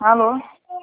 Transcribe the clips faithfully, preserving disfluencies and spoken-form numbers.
Alô?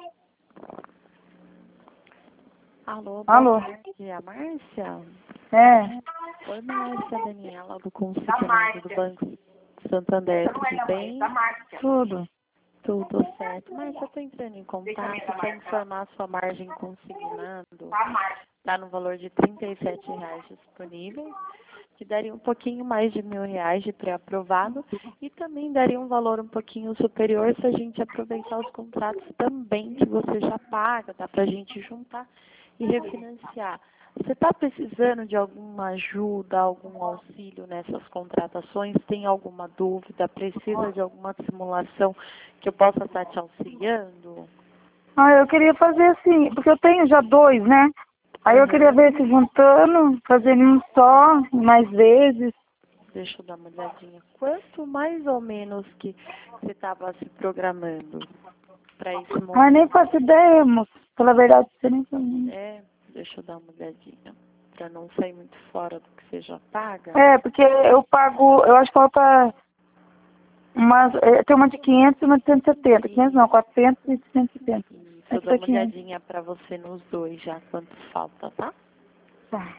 Alô, boa Alô? tarde, a Márcia? É. Oi, Márcia, Daniela, do Conselho do Banco Santander, tudo bem? Tudo. Tudo certo. Márcia, eu estou entrando em contato para informar sua margem consignado. Está no valor de trinta e sete reais disponível, que daria um pouquinho mais de mil reais de pré-aprovado e também daria um valor um pouquinho superior se a gente aproveitar os contratos também que você já paga, dá para a gente juntar e refinanciar. Você está precisando de alguma ajuda, algum auxílio nessas contratações? Tem alguma dúvida? Precisa de alguma simulação que eu possa estar te auxiliando? Ah, eu queria fazer assim, porque eu tenho já dois, né? Aí eu queria Uhum. ver se juntando, fazendo um só, mais vezes. Deixa eu dar uma olhadinha. Quanto mais ou menos que você estava se programando para esse Ah, nem momento? faço ideia, moço. Pela verdade, você nem sabe. É, deixa eu dar uma olhadinha. Para não sair muito fora do que você já paga. É, porque eu pago, eu acho que falta umas, é, tem uma de quinhentos e uma de cento e setenta. quinhentos não, quatrocentos e cento e setenta. Isso, eu Essa dou uma daqui, né? olhadinha para você nos dois já, quanto falta, tá? Tá.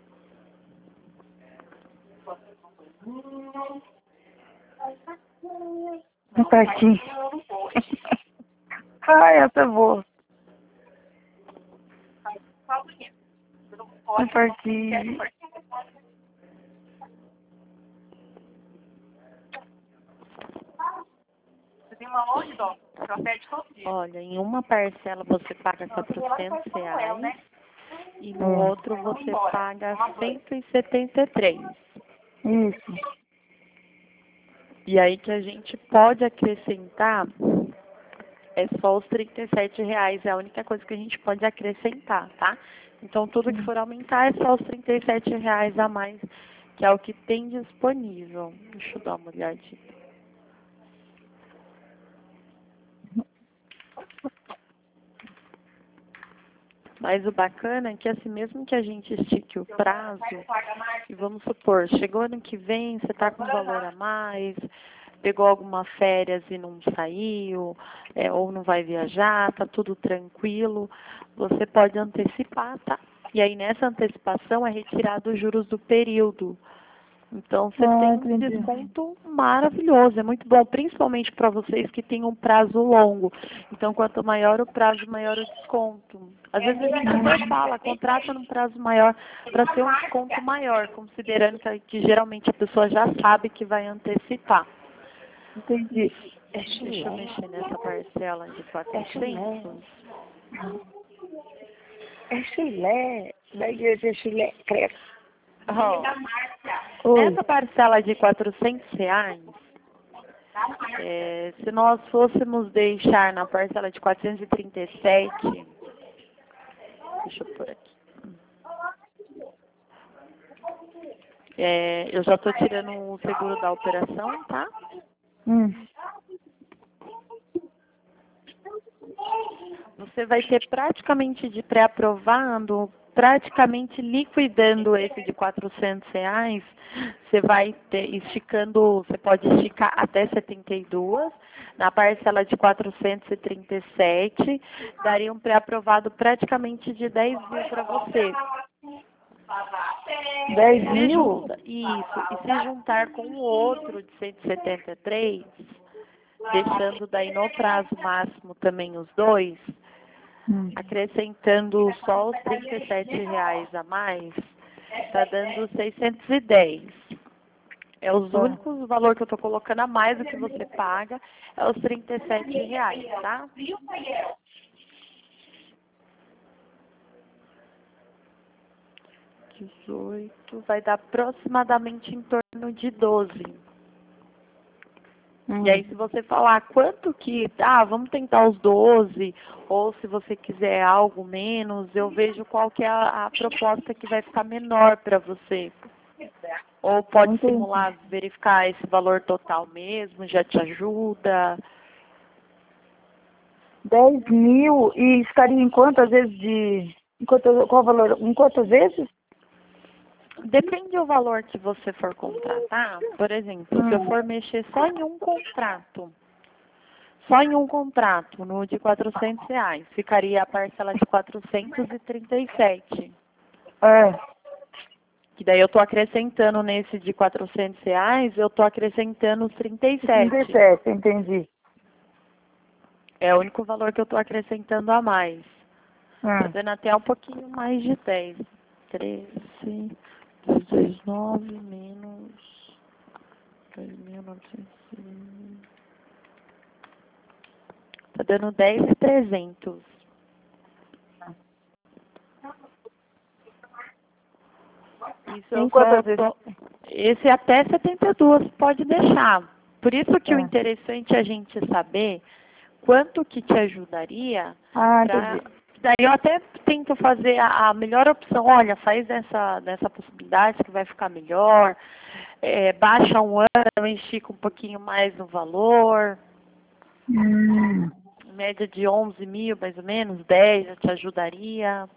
Um pertinho. Ai, essa é boa. Um pertinho. Olha, em uma parcela você paga quatrocentos reais e no Hum. outro você paga cento e setenta e três. Isso. E aí que a gente pode acrescentar é só os trinta e sete reais, é a única coisa que a gente pode acrescentar, tá? Então tudo que for aumentar é só os trinta e sete reais a mais, que é o que tem disponível. Deixa eu dar uma olhadinha. Mas o bacana é que assim, mesmo que a gente estique o prazo, e vamos supor, chegou ano que vem, você está com valor a mais, pegou alguma férias e não saiu, é, ou não vai viajar, tá tudo tranquilo, você pode antecipar, tá? E aí nessa antecipação é retirado os juros do período. Então você Ah, tem um entendi. desconto maravilhoso, é muito bom, principalmente para vocês que têm um prazo longo. Então quanto maior o prazo, maior o desconto. Às vezes a gente até fala, contrata num prazo maior para ter um desconto maior, considerando que, que geralmente a pessoa já sabe que vai antecipar. Entendi. É Deixa eu chulé. mexer nessa parcela de É chulé. quatrocentos. É chulé. Da igreja é chulé. Credo. Oh, Oi. nessa parcela de quatrocentos reais, é, se nós fôssemos deixar na parcela de quatrocentos e trinta e sete, deixa eu pôr aqui. É, eu já estou tirando o seguro da operação, tá? Hum. Você vai ter praticamente de pré-aprovando, praticamente liquidando esse de quatrocentos reais, você vai ter, esticando, você pode esticar até setenta e dois, na parcela de quatrocentos e trinta e sete, daria um pré-aprovado praticamente de dez mil para você. dez Se mil? junta, isso, e se juntar com o outro de cento e setenta e três, deixando daí no prazo máximo também os dois, Hum. acrescentando só os trinta e sete reais a mais, está dando seiscentos e dez. É os Tá. únicos valor que eu estou colocando a mais do que você paga, é os trinta e sete reais, tá? dezoito, vai dar aproximadamente em torno de doze. Hum. E aí, se você falar quanto que, ah, vamos tentar os doze, ou se você quiser algo menos, eu vejo qual que é a, a proposta que vai ficar menor para você. Ou pode Entendi. simular, verificar esse valor total mesmo, já te ajuda. dez mil e estaria em quantas vezes de... Em quanto, qual o valor? Em quantas vezes? Depende do valor que você for contratar. Por exemplo, se eu Hum. for mexer só em um contrato, só em um contrato, no de quatrocentos reais. Ficaria a parcela de quatrocentos e trinta e sete. É. Que daí eu estou acrescentando nesse de quatrocentos reais, eu estou acrescentando os trinta e sete. trinta e sete, entendi. É o único valor que eu estou acrescentando a mais. Hum. Tá dando até um pouquinho mais de dez. treze, duzentos e vinte e nove menos dois mil novecentos. Tá dando dez mil e trezentos. Isso eu Em quantas só tô... vezes? Esse até setenta e dois pode deixar. Por isso que o É. interessante é a gente saber quanto que te ajudaria. Ah, Pra... entendi. Daí eu até tento fazer a, a melhor opção. Olha, faz dessa, dessa possibilidade que vai ficar melhor. É, baixa um ano, estica um pouquinho mais no valor. Hum. Média de onze mil, mais ou menos, dez já te ajudaria.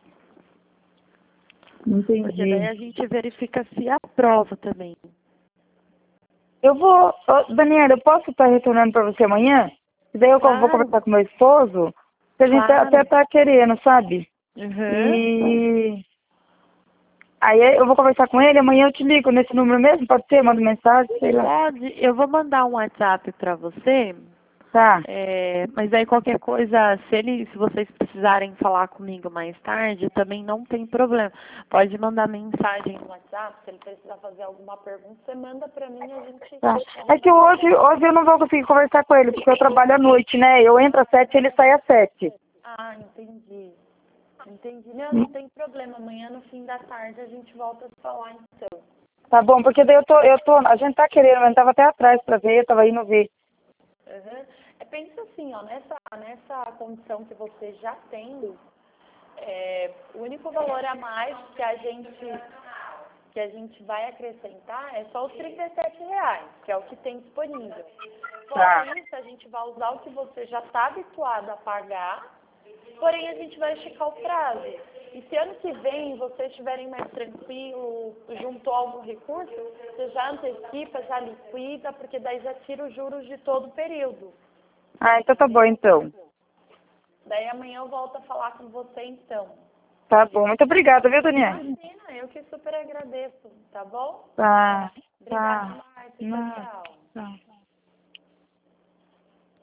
Porque daí Entendi. a gente verifica se aprova também. Eu vou... Ô, Daniela, eu posso estar retornando para você amanhã? E daí eu vou Claro, conversar com meu esposo, que a gente claro. até tá querendo, sabe? Uhum. E... Aí eu vou conversar com ele, amanhã eu te ligo nesse número mesmo, pode ser? Mando mensagem, sei lá. Pode, eu vou mandar um WhatsApp para você, Tá, é, mas aí qualquer coisa, se ele, se vocês precisarem falar comigo mais tarde, também não tem problema. Pode mandar mensagem no WhatsApp, se ele precisar fazer alguma pergunta, você manda para mim e a gente... tá. É que hoje, hoje eu não vou conseguir conversar com ele, porque eu trabalho à noite, né? Eu entro às sete e ele sai às sete. Ah, entendi. Entendi. Não, não tem problema. Amanhã, no fim da tarde, a gente volta a falar, então. Tá bom, porque daí eu tô, eu tô, a gente tá querendo, mas tava até atrás pra ver, tava indo ver. Uhum. É, pensa assim, ó, nessa, nessa condição que você já tem, é, o único valor a mais que a gente que a gente vai acrescentar é só os trinta e sete reais, que é o que tem disponível. Tá. Fora isso, a gente vai usar o que você já está habituado a pagar, porém a gente vai esticar o prazo. E se ano que vem vocês estiverem mais tranquilo, juntou algum recurso, você já antecipa, já liquida, porque daí já tira os juros de todo o período. Ah, então tá bom, então. Daí amanhã eu volto a falar com você então. Tá bom, muito obrigada, viu, Daniela? Imagina, eu que super agradeço, tá bom? Tá, Obrigada, tá. Márcia. Não, Tchau, tchau. tá.